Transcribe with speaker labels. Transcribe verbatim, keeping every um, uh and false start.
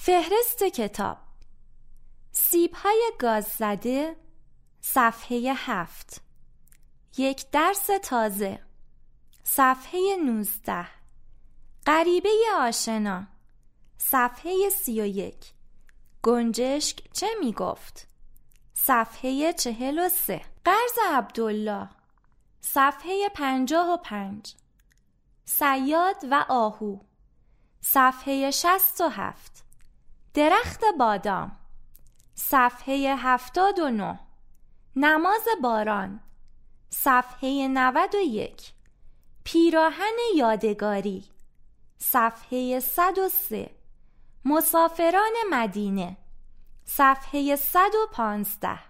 Speaker 1: فهرست کتاب سیب‌های گاز زده صفحه هفت. یک درس تازه صفحه نوزده. غریبه آشنا صفحه سی و یک. گنجشک چه می گفت؟ صفحه چهل و سه. قرض عبدالله صفحه پنجاه و پنج. صیاد و آهو صفحه شصت و هفت. درخت بادام صفحه هفتاد و نه. نماز باران صفحه نود و یک. پیراهن یادگاری صفحه صد و سه. مسافران مدینه صفحه صد و پانزده.